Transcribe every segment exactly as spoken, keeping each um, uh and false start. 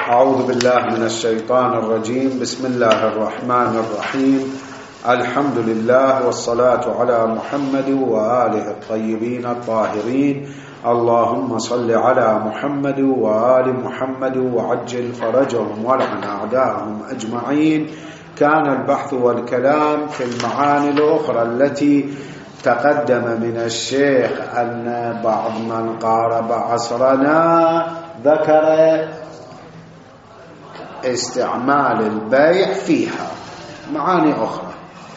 أعوذ بالله من الشيطان الرجيم. بسم الله الرحمن الرحيم. الحمد لله والصلاة على محمد وآله الطيبين الطاهرين. اللهم صل على محمد وآل محمد وعجل فرجهم ولعن أعداءهم أجمعين. كان البحث والكلام في المعاني الأخرى التي تقدم من الشيخ أن بعض من قارب عصرنا ذكر استعمال البيع فيها معاني أخرى.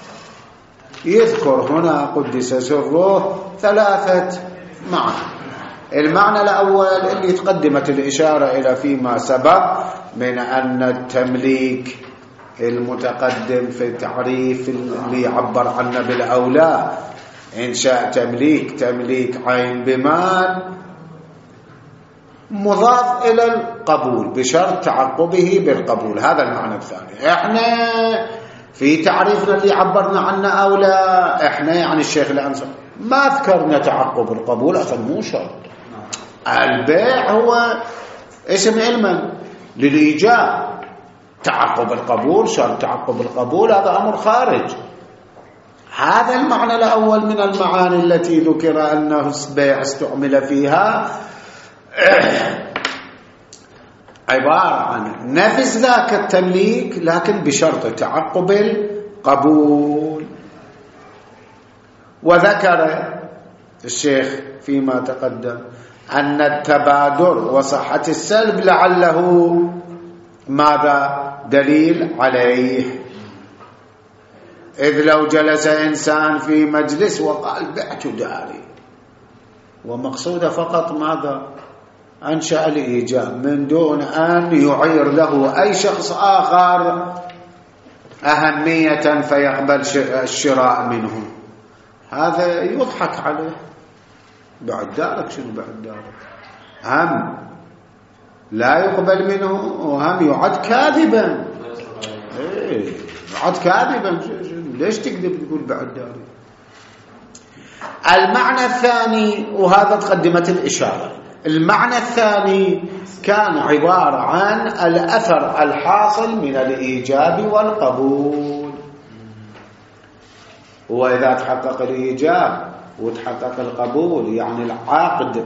يذكر هنا قدس سره ثلاثة معاني. المعنى الأول اللي تقدمت الإشارة إلى فيما سبق من أن التمليك المتقدم في التعريف اللي يعبر عنه بالأولى إنشاء تمليك تمليك عين بمال مضاف إلى القبول بشرط تعقبه بالقبول. هذا المعنى الثاني. احنا في تعريفنا اللي عبرنا عنه أولى احنا يعني الشيخ الأنصار ما ذكرنا تعقب القبول أصلا مو شرط. البيع هو اسم علما للإيجاب، تعقب القبول شرط تعقب القبول هذا أمر خارج. هذا المعنى الأول من المعاني التي ذكر أنه البيع استعمل فيها عبارة عن نفس ذاك التمليك لكن بشرط تعقب القبول. وذكر الشيخ فيما تقدم أن التبادر وصحة السلب لعله ماذا دليل عليه، إذ لو جلس إنسان في مجلس وقال بعت داري ومقصوده فقط ماذا أنشأ الإيجاب من دون أن يعير له أي شخص آخر أهمية فيقبل الشراء منه، هذا يضحك عليه. بعد دارك شنو بعد دارك؟ هم لا يقبل منه وهم يعد كاذبا. إيه يعد كاذبا. ليش تكذب تقول بعد داري؟ المعنى الثاني وهذا تقدمت الإشارة. المعنى الثاني كان عبارة عن الأثر الحاصل من الإيجاب والقبول. وإذا تحقق الإيجاب وتحقق القبول يعني العقد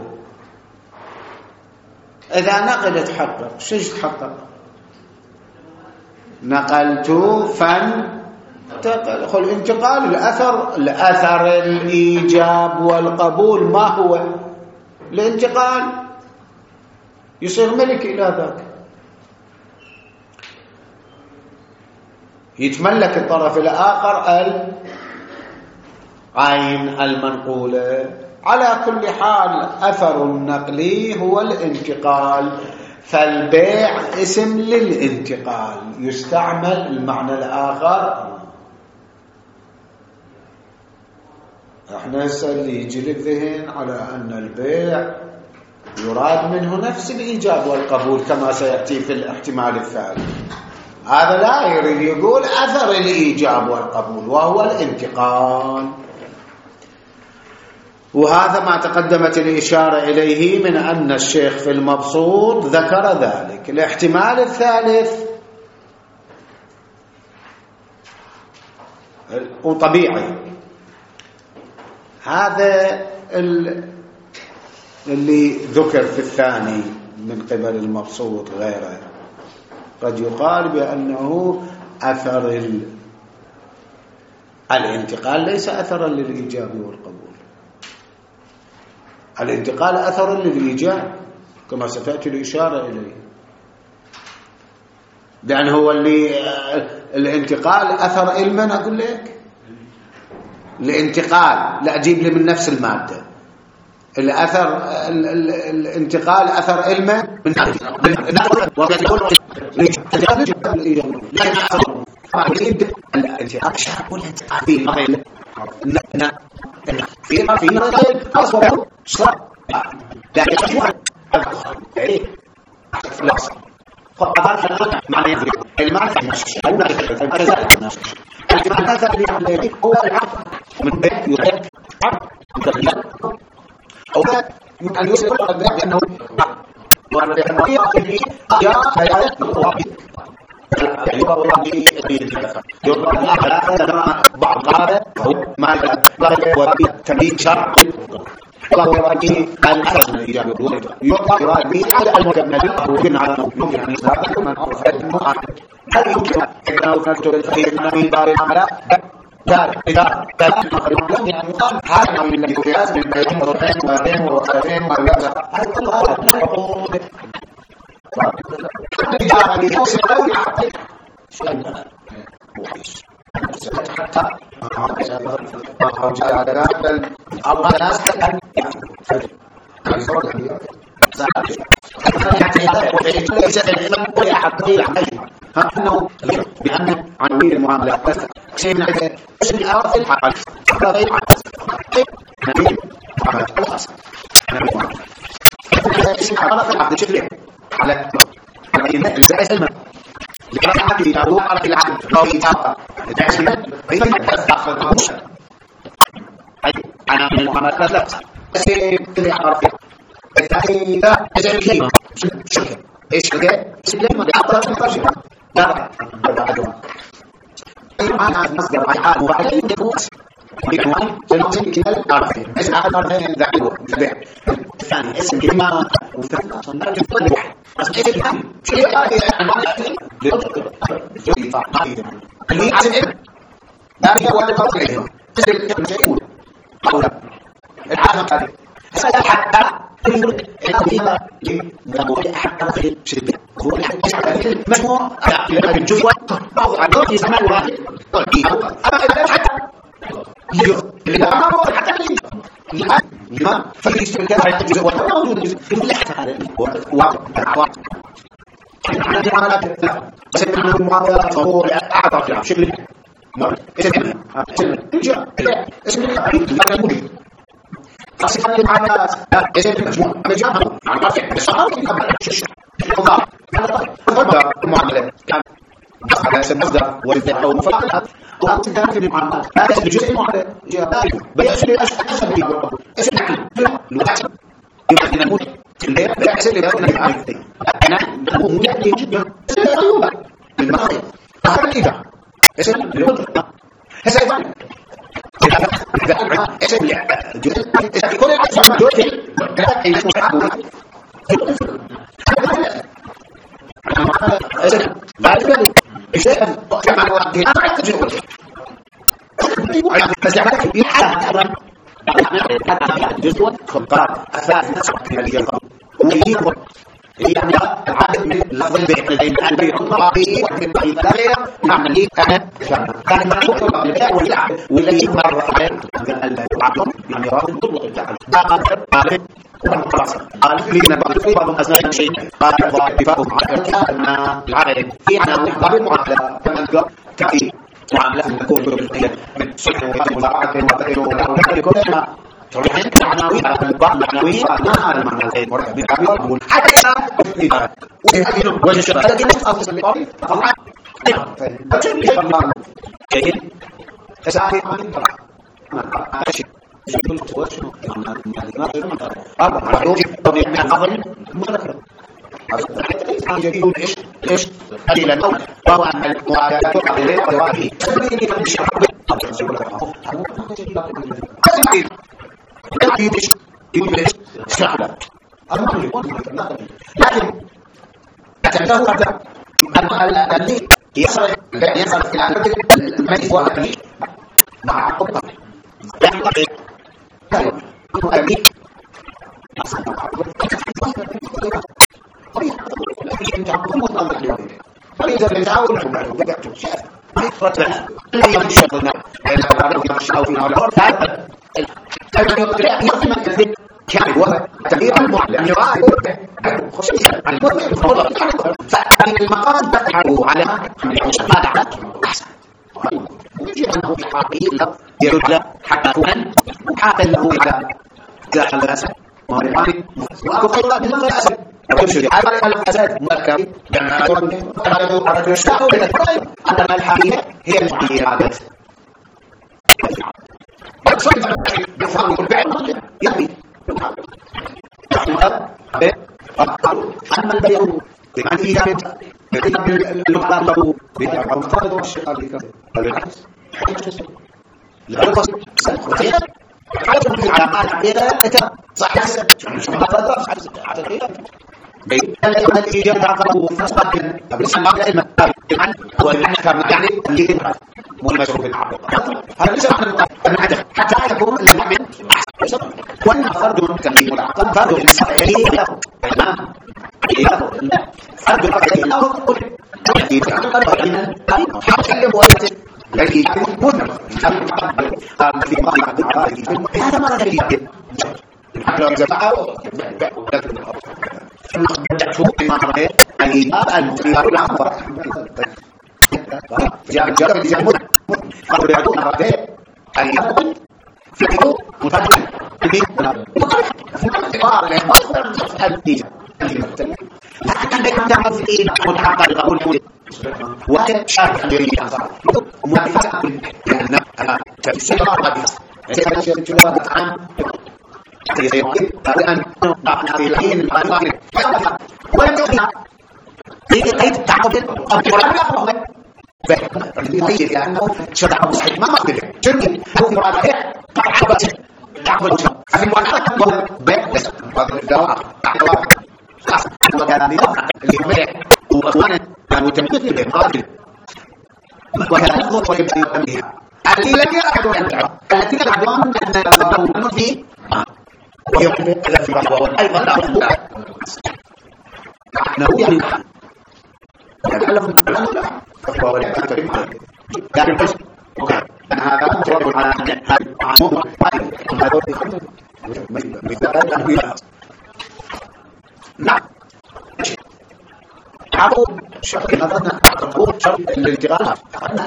إذا نقل تحقق. شيش تحقق؟ نقلت فن تقل انتقال الأثر. الأثر الإيجاب والقبول ما هو؟ الانتقال يصير ملك إلى ذاك، يتملك الطرف الآخر العين المنقولة. على كل حال أثر النقل هو الانتقال، فالبيع اسم للانتقال يستعمل المعنى الآخر. احنا هسه اللي يجي للذهن على أن البيع يراد منه نفس الإيجاب والقبول كما سيأتي في الاحتمال الثالث. هذا لا يريد يقول أثر الإيجاب والقبول وهو الانتقال. وهذا ما تقدمت الإشارة إليه من أن الشيخ في المبسوط ذكر ذلك. الاحتمال الثالث وطبيعي هذا اللي ذكر في الثاني من قبل المبسوط غيره. قد يقال بأنه أثر الانتقال ليس أثرا للإيجاب والقبول. الانتقال أثر للإيجاب كما ستأتي الإشارة إليه، لأن هو اللي الانتقال أثر علما. أقول لك الانتقال لا أجيب لي من نفس المادة. الأثر الانتقال أثر علما من أو من أن يسبق بأنه بعض هذا ما تمييز شرع الله يراجيه الأساس من الإجابة يطلق يراجيه على المكمل ويمكن على ممكن أن يستطيع من أعرف المعارف هل يمكن أنه نكتب الفقير من بار العملاء ذلك إذا ذلك لم يكن هذا من الذي يقياس من بين مرتين وبين مرتين وبين هذا كله الحقوق الإجابة لنفس الأول شيء وحيش حتى ما خرج على ذلك أو الناس كان أنه بأن عنوان المعاملات شيء من هذا شيء من أرض الحقل غير عكس نبيل على الخاص شيء على العبد شكله على على الزائد لكن حد يدور على العبد أو يتابع الزائد أيضا يتابع أي أنا من المعاملات لا بس كذا يعرف التأكيد لا إذا الكلمة شكل إيش كذا إيش الكلمة بيعطى مفرشة لا بعدها أنا مصدر حال وبعدين يدرس بكمان سنوات كذا عارفين إيش أحد من ذاكره تبع الثاني اسم كلمة وفرق صندوق كل واحد بس إيش الكلمة شيء اللي عشان إيه لا هي ولا قصدي تسأل كم شيء حول العالم هذا سأل حتى يقول إنه يقول حتى في شدة يقول حتى مجموع على الجزء أو على الجزء زمان واحد أما حتى اللي أمامه حتى اللي لما في استمكان على الجزء واحد موجود في كل حتى هذا واقع عندي معاملات لا بس إنه المعاملات هو أعطى شكل ما اسمه اسمه اسمه اسمه تصفية المعاملات اسم مجموعة مجموعة عن رفع الصحاب الله هذا المعاملة كان على اسم مصدر والذات أو مفاعلات وأنت في المعاملات هذا اسم جزء المعاملة بيأسل الأشهر اسم الوحسن يمكن أن نقول بيأسل الأشهر أنا أقول مجدد جدا اسم الأيوبة من مصدر هذا الإذا اسم الوحسن هذا إذا اسم الجزء كل الأسماء جزء كذا يسمى حقه اسم بعد ذلك اسم كما هو هذا الجزء بس يعني يحدد جزء خطاب أساس نسخ الجزء ويجيب يعني العدد من اللفظ بين البيت الطبيعي ومن الغير نعمل أنا كان معروف بالله والذي مر عليه العبد يعني راضي طلق الجعل قال خلاص قال لنا بعض الأسنان شيء قال ضعفهم على أن العدد في أنا ضعف المعاملة كما كفي معاملة تكون من صحة ومضاعفة وتغير وتغير كلها تروحين معنوية البعض معنوية ما هذا المعنى الغير مرحبا حتى وجه الشباب لكن أفضل البعض طبعا جيد تساعد عن البعض أشياء يقول توجه أربعة يوجد طبيعي من الأفضل مذكر يقول إيش إيش قليل الموت وهو أن المعادلات عليه وراءه سبيل من الشعب لكن يقول ليش شعب لكن تعتبر هذا الذي يصل يصل إلى الملك والملك مع قطة يعني أبيك فإذا بنعاون نحن بقعتم شاف فتح لا يشغلنا إلا بعضهم يشعوا فينا ولا هذا يقدم الكذب كان هو تغيير المعلم أن يرى خصوصا عن المعلم فأن المقام تفعله على ما دعت أحسن ويجب أنه في حقيقة يرد حتى كون حتى له إذا جاء الأسد ومرحبا وأكو خيرا من الأسد ويمشي على الأسد مركب لما يكون على الشعب أن الحقيقة هي المعيادات بفهم البعض يبي أما البيع بمعنى إيجاب المقدار له بالمفترض والشقاء بالعكس لا يقصد صحيح حاجة على ما تعبيرها صحيح ما تقدر صحيح بين الإيجاب عقبه فصل قبل ما قال المعنى هو المعنى كما يعني اللي مو المشروع بالعقل هذا ليس معنى حتى يكون المعنى أحسن وأن فرد تنظيم العقل فرد صحيح تمام فرد صحيح له الذي يتعلم حتى يكون الذي يكون في بعض هذا ما تريد حتى إذا فعلوا شوف ما رأيت الإيمان الانتظار العقل جاء جاء جاء قبل يكون رأيت الإيمان فيه متابعة بين متابعة النتيجة لكن لكن تعرف الإيمان متابعة القبول وكان شاهد جيد موافقة أن تفسير هذا سيكون جواب عام يقول أن نقع في الحين المعنى ولم يقع كيف تعقد أو ولا فالذي لأنه شرع صحيح ما مقدر جميل هو مراد تعقد تعقد في المعنى بس الدواء الدواء خاص وكان اللي هو وأنا متمثل بمقابل وكان يقول ويبقى يتمثل الذي لم يعد عنده الذي يعلم أن الذي ويقول الذي يعلم أيضا لا يقول نحن يعني يتعلم فهو يتعلم لكن بس أن هذا مجرد على عموم نعم تعقوب شرط نظرنا تعقوب شرط الانتقال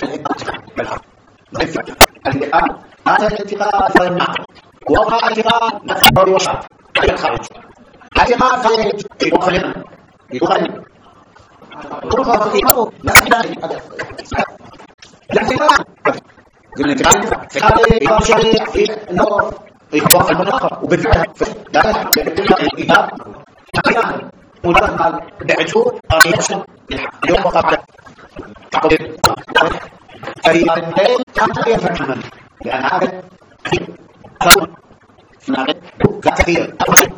الانتقال هذا الانتقال فالمعنى وضع الانتقال نتحول وشرط أي الخارج الانتقال فالخارج يقنن يقنن يقنن في أبو نسبة الانتقال الانتقال يقام شريع في النور يقام المناقر وبالفعل لا الإيجاب تقريبا ولما بعته أريد اليوم وقبل تقدير أريد كان تغيير في الحمل لأن هذا أصل ناقد كثير أصل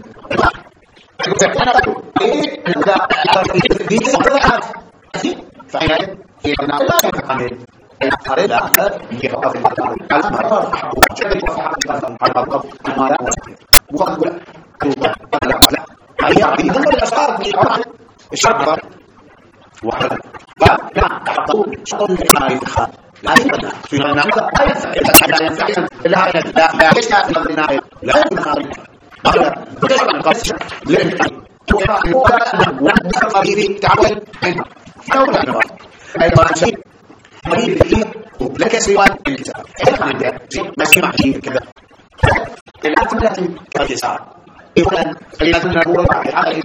أنا أقول في صفحات فعلا في ناقد لا يفهم الأخير الأخير يقف الأمر وجد على الضبط المال وقبل لا يعني من الأسباب الشرط وحده فنعم تعطون شغل الإحمال الإدخال لا يمكن في النعم لا ينفع لا ينفع لا لا يشتاق إلى النعم لا يمكن هذا بتشعر القصة لأن هو ونفق به تعول دولة نوع أيضا شيء مريد فيه لك سوى الكتاب كيف عنده ما سمع شيء كذا الآن ثلاثة كالكسار إذن الذين نقول على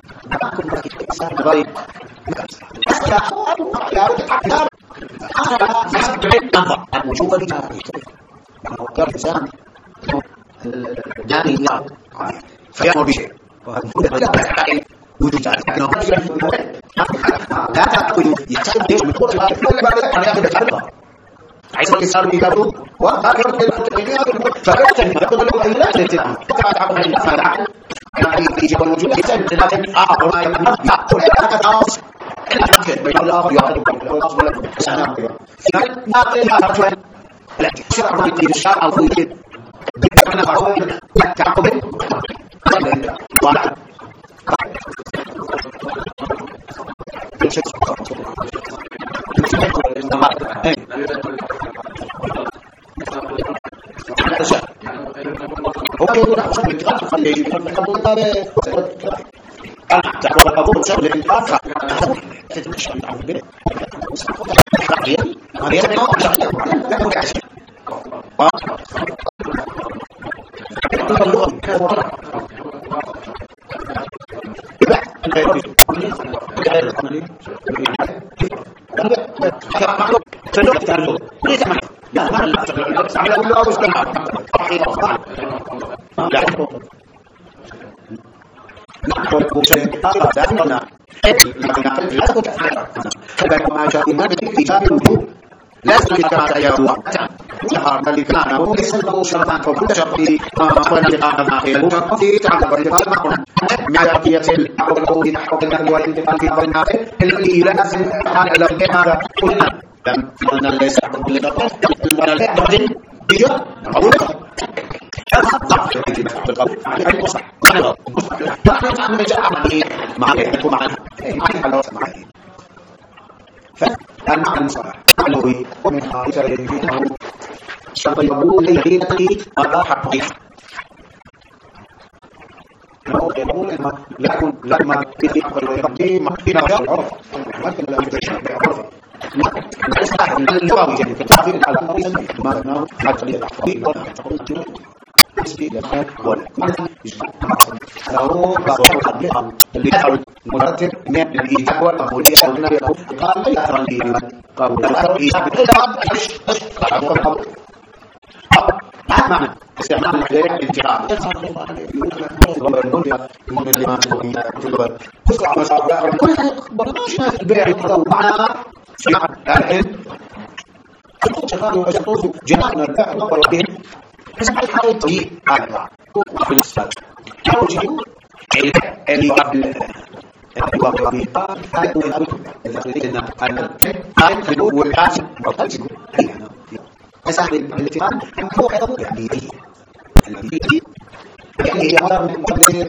غير وشوف الكتاب وكان الإنسان جاني فيأمر بشيء وجود لا تأكل يحسب ليش من كل ما يأخذ الحلقة عايز الإنسان يقابله وآخر فكرة يقول له أي لا تتعلم فكرة عقل الفرع يعني يجب الوجود لكن آخر ما يأكل لا تتعاص إلا تأكل بين الآخر يأكل سلام يعني ما قلنا رجلا لكن شرع في الشرع الخليل بأنه هو تعقل ولا هو يقول أحسن من كتاب خليه يقول أنا تعرف الأبوه سهل الإنفاق تتمشى من عمل بيه مريم مريم ما أحسن تقول عشان كل اللغة كذا نقول شيء آخر دائما كما جاء ما بالإيجاب الوجود لازم كما يروى جهر الذي كان وليس له شرطان فكل شرط أخونا لقاء ما خير وفي تعلق الانتقال معرفية الحقوق نحو النهي والانتقال في أمر النافع الذي لازم حال لو هذا قلنا لم ليس حق للنقل ولا لأحد بجد أقول فالمعنى صحيح علوي ومن خارج يجيبه شرط يقول الذين تقيت ولا حق يقول لكن لما في حق الربي ما فينا العرف لكن لا يتشبه بعرف ما يستطيع ان اللغه يعني كتابين على ما ما حتى للتحقيق ولا تقول ولا لو بعض اللي المرتب من الإيجاب والقبولية قال لا ترى لي قبول الإيجاب ما معنى استعمال الغير الانتقال من اللي ما تقول تسعة مسابقة كل هذا البيع معنا في لكن شغال وشطوس جمعنا البيع نقبل به حسب الحال الطيب هذا في الإسلام أول شيء اللي قبل الوقت هذا هو الأمر الذي أنا هاي بدون والحاسب وقتل أسهل الاتقان هو كذا يعني الذي يعني هذا من قبل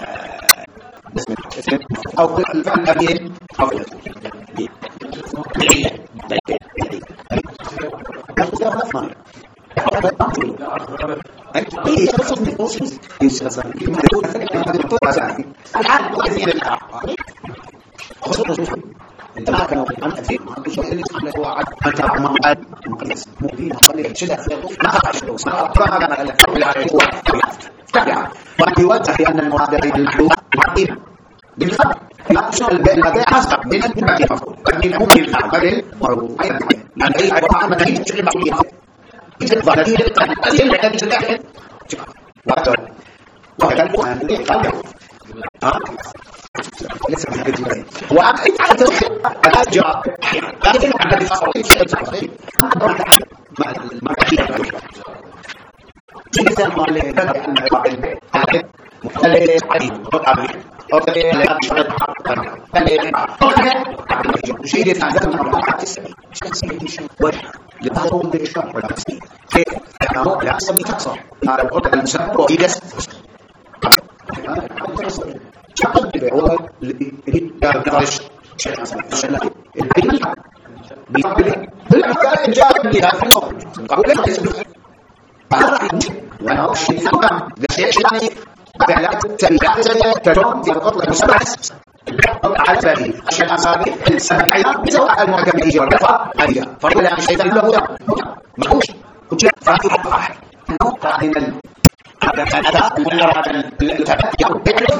اسم أو الفعل الذي أو عندما كانوا عن أثير ما كل شيء اللي يسمى هو عد أنت عمان عد مقيس مبين قليل شدة ما خرج ما ما كان إلا بالعرض هو تابع وأن يوجه أن المراد بالحلول عقيم بالفعل لا تشعر البيع حسب من المبادئ المفروض لكن ممكن العقل مرضو أيضا لأن أي عبارة عن مدنية تشعر المعقولية إذا ظهرتي القليل الذي تتأكد وأكثر وكذا القرآن قال ها ليس بهذه وأنا أعرف الأجر لكن أنا بفصل شيء ما ما كثير جدا ما له بدأ أن يقابل هذا مختلف عديد متعب أو لا يشعر لا شيء يتعلم من الواقع وجه لبعضهم بالإشارة ولا تسمية كيف أنه لا أصبي تقصر على الوضع المسبب وإيجاز تقدم هو اللي يدرس شيء مثلا البيت بالفعل بالفعل جاء لي هذا الصوت قبل أن يسبق بعد وأنا أشيء ثم لشيء شيء فعلات تبعات تدوم في القطر المسبس على بالي عشان أصابي السبعية بسواء المحكمة يجي والرفع هذه فإلا عن شيء له ده مخوش كنت فاتي حق واحد نقطة من الأداء المنرات التبت يوم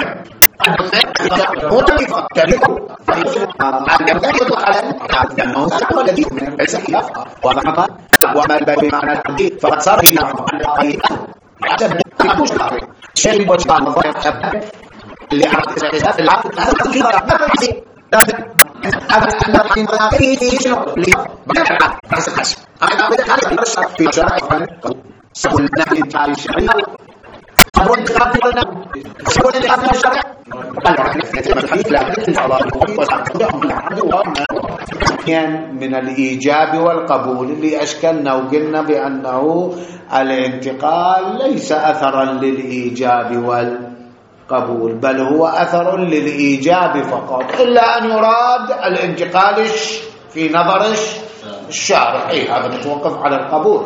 هو طريقة تبقى عن يبدأ على لأنه سعب الذي من السحيلة وضعها وما الباب معنى الحديث فقد صار هنا عن القائد عدد مش طارئ شيء وجبان مضايق اللي عرفت الحساب العقد هذا التفكير ما بحثي هذا أن الحين في شنو اللي بقى بس الحساب أنا بدأ على الشرط في شرط سهل نحن تعالي الشرعية أقول لك أقول لك أقول لك الشرع كان من الإيجاب والقبول اللي أشكلنا وقلنا بأنه الانتقال ليس أثرا للإيجاب والقبول بل هو أثر للإيجاب فقط إلا أن يراد الانتقال في نظر الشارع أي هذا متوقف على القبول.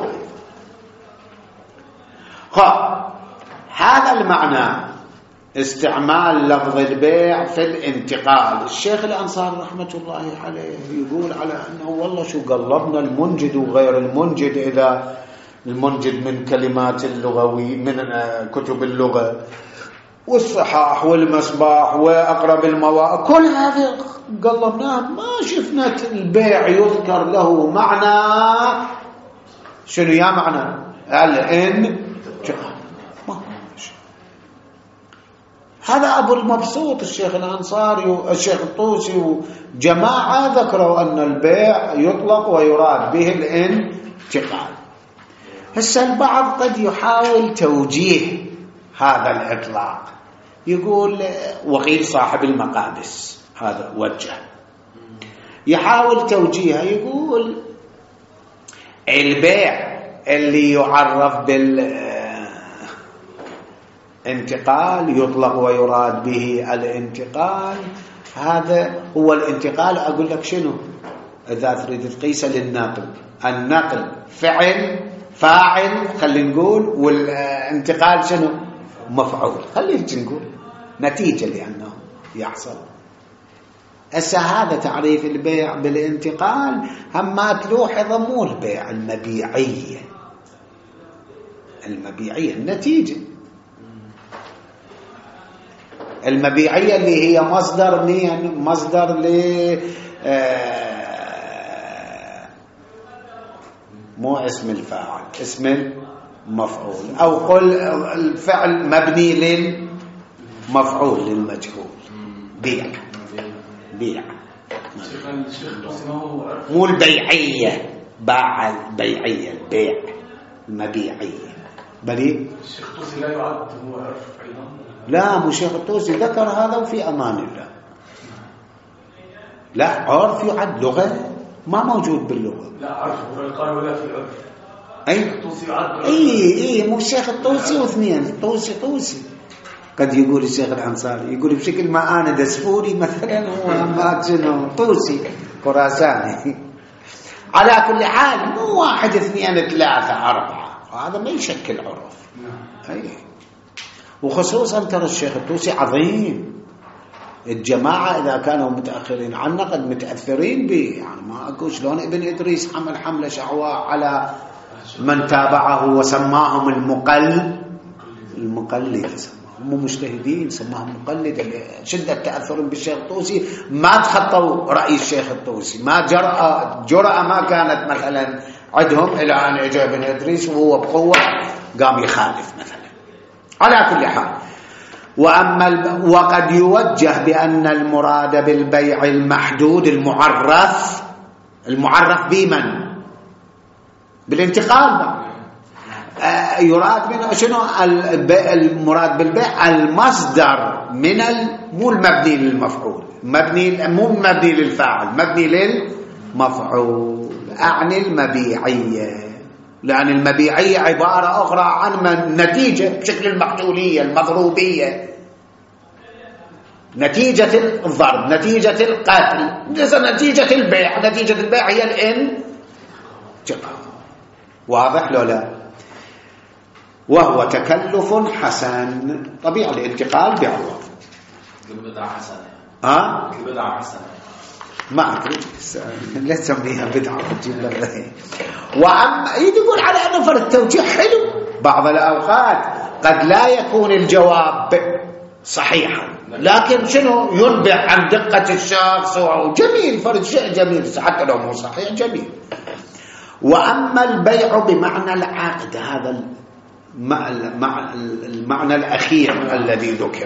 هذا المعنى استعمال لفظ البيع في الانتقال. الشيخ الأنصار رحمة الله عليه يقول على أنه والله شو قلبنا المنجد وغير المنجد إذا المنجد من كلمات اللغوي من كتب اللغة والصحاح والمصباح وأقرب المواقع كل هذه قلبناها ما شفنا البيع يذكر له معنى شنو يا معنى الانتقال. هذا أبو المبسوط الشيخ الأنصاري والشيخ الطوسي وجماعة ذكروا أن البيع يطلق ويراد به الانتقال. هسه البعض قد يحاول توجيه هذا الإطلاق، يقول وقيل صاحب المقادس هذا وجه يحاول توجيهها، يقول البيع اللي يعرف بالانتقال يطلق ويراد به الانتقال، هذا هو الانتقال. أقول لك شنو إذا تريد تقيسه للنقل، النقل فعل فاعل خلينا نقول، والانتقال شنو مفعول، خلينا نقول نتيجة لأنه يحصل. هسه هذا تعريف البيع بالانتقال. هم ما تلوحظ مو البيع المبيعية، المبيعية النتيجة المبيعية اللي هي مصدر مين؟ مصدر ل آه مو اسم الفاعل، اسم المفعول، أو قل الفعل مبني للمفعول للمجهول. بيع بيع مو البيعية، باع البيعية، البيع المبيعية. بلي الشيخ الطوسي لا يعد هو عرف أيضا؟ لا، مو الشيخ الطوسي ذكر هذا وفي أمان الله. لا، عرف يعد لغة ما موجود باللغة. لا عرف قال ولا في العرف. أي الطوسي يعد. اي اي مو الشيخ الطوسي واثنين، الطوسي طوسي. قد يقول الشيخ الأنصاري يقول بشكل ما أنا دسفوري مثلا، هو ما شنو طوسي خراساني. على كل حال مو واحد اثنين ثلاثة أربعة، هذا ما يشكل عرف. أي وخصوصا ترى الشيخ الطوسي عظيم، الجماعة إذا كانوا متأخرين عنا قد متأثرين به، يعني ما أقول شلون ابن إدريس حمل حملة شعواء على من تابعه وسماهم المقل المقلد، هم مجتهدين سماهم مقلد. شدة تأثر بالشيخ الطوسي ما تخطوا رأي الشيخ الطوسي، ما جرأة جرأة ما كانت مثلا عندهم إلى أن إجا ابن إدريس وهو بقوة قام يخالف مثلا. على كل حال، وأما وقد يوجه بأن المراد بالبيع المحدود المعرف، المعرف بمن؟ بالانتقال. آه يراد من شنو المراد بالبيع؟ المصدر من مو المبني للمفعول، مبني مو مبني للفاعل، مبني للمفعول. أعني المبيعية، لأن المبيعية عبارة أخرى عن من نتيجة بشكل المقتولية المضروبية، نتيجة الضرب، نتيجة القتل، نتيجة البيع. نتيجة البيع هي الانتقال. واضح لو لا؟ وهو تكلف حسن. طبيعة الانتقال بعوض. البدعة حسنة. ها؟ البدعة حسنة. ما أدري، لا تسميها بدعة تجيب لنا. وأما يقول على أنه فرد التوجيه حلو، بعض الأوقات قد لا يكون الجواب صحيحا، لكن شنو ينبع عن دقة الشخص، وجميل فرد شيء جميل حتى لو مو صحيح جميل. وأما البيع بمعنى العقد، هذا المعنى الأخير الذي ذكر.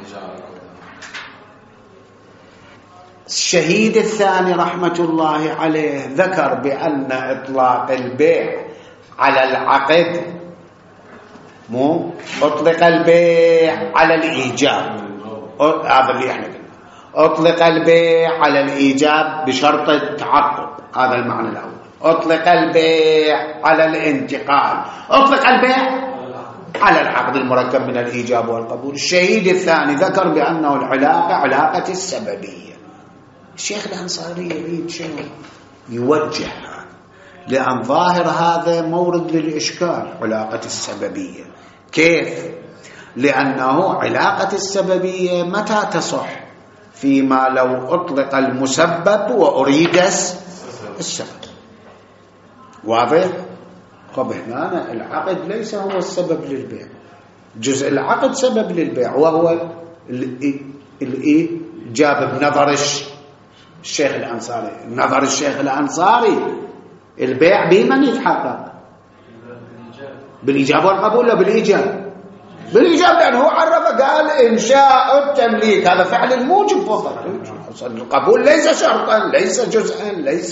الشهيد الثاني رحمة الله عليه ذكر بأن إطلاق البيع على العقد مو أطلق البيع على الإيجاب، هذا اللي احنا قلنا، أطلق البيع على الإيجاب بشرط التعقب، هذا المعنى الأول. أطلق البيع على الانتقال، أطلق البيع على العقد المركب من الإيجاب والقبول. الشهيد الثاني ذكر بأنه العلاقة علاقة السببية. الشيخ الأنصاري يريد شنو؟ يوجهها، لأن ظاهر هذا مورد للإشكال. علاقة السببية كيف؟ لأنه علاقة السببية متى تصح؟ فيما لو أطلق المسبب وأريد السبب. واضح؟ طب هنا العقد ليس هو السبب للبيع، جزء العقد سبب للبيع، وهو الإيه جاب بنظر الشيخ الأنصاري. نظر الشيخ الأنصاري البيع بمن يتحقق؟ بالإيجاب والقبول ولا بالإيجاب؟ بالإيجاب، لأنه هو عرف قال إنشاء التمليك هذا فعل الموجب فقط. القبول ليس شرطا، ليس جزءا، ليس.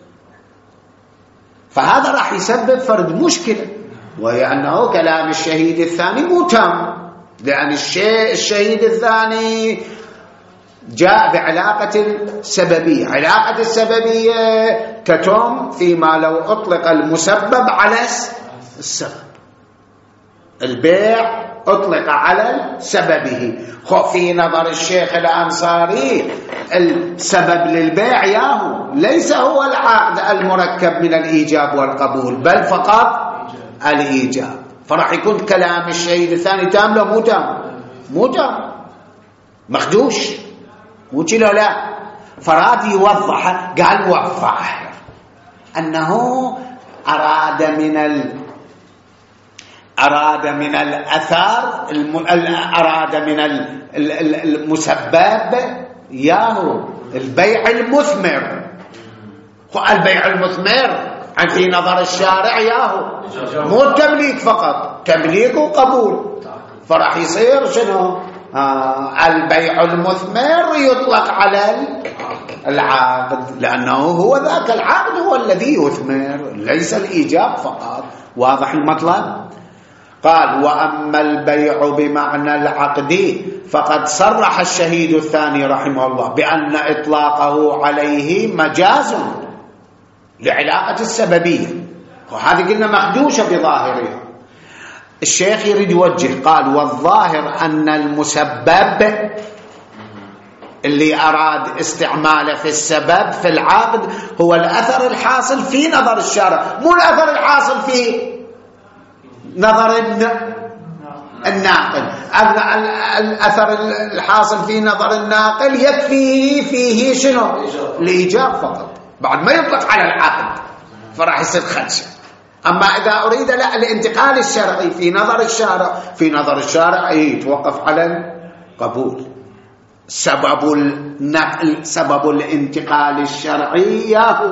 فهذا راح يسبب فرد مشكلة، وهي أنه كلام الشهيد الثاني مو تام، لأن الشيء الشهيد الثاني جاء بعلاقة السببية. علاقة السببية تتم فيما لو أطلق المسبب على السبب. البيع أطلق على سببه. في نظر الشيخ الأنصاري السبب للبيع ياهو ليس هو العقد المركب من الإيجاب والقبول، بل فقط الإيجاب. فرح يكون كلام الشهيد الثاني تام له مو تام؟ مو تام، مخدوش، مو كده لا. فراد يوضح، قال وضح أنه أراد من ال أراد من الأثار الم... أراد من المسبب ياهو البيع المثمر. البيع المثمر عن في نظر الشارع ياهو مو التمليك فقط، تمليك وقبول. فراح يصير شنو؟ آه البيع المثمر يطلق على العقد، لأنه هو ذاك العقد هو الذي يثمر، ليس الإيجاب فقط. واضح المطلب؟ قال وأما البيع بمعنى العقد فقد صرح الشهيد الثاني رحمه الله بأن إطلاقه عليه مجاز لعلاقة السببية، وهذه قلنا مخدوشة بظاهرها. الشيخ يريد يوجه، قال والظاهر أن المسبب اللي أراد استعماله في السبب في العقد هو الأثر الحاصل في نظر الشارع، مو الأثر الحاصل في نظر الناقل. الأثر الحاصل في نظر الناقل يكفيه فيه شنو؟ الإيجاب فقط، بعد ما يطلق على العقد فراح يصير خدشة. أما إذا أريد لا الانتقال الشرعي في نظر الشارع، في نظر الشارع يتوقف على القبول. سبب النقل سبب الانتقال الشرعي ياهو،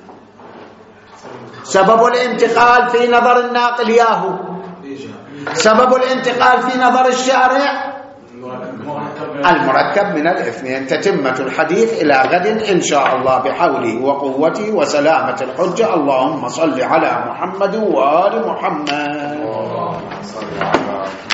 سبب الانتقال في نظر الناقل ياهو، سبب الانتقال في نظر الشارع المركب من الاثنين. تتمة الحديث إلى غد إن شاء الله بحوله وقوته وسلامة الحجة. اللهم صل على محمد وآل محمد.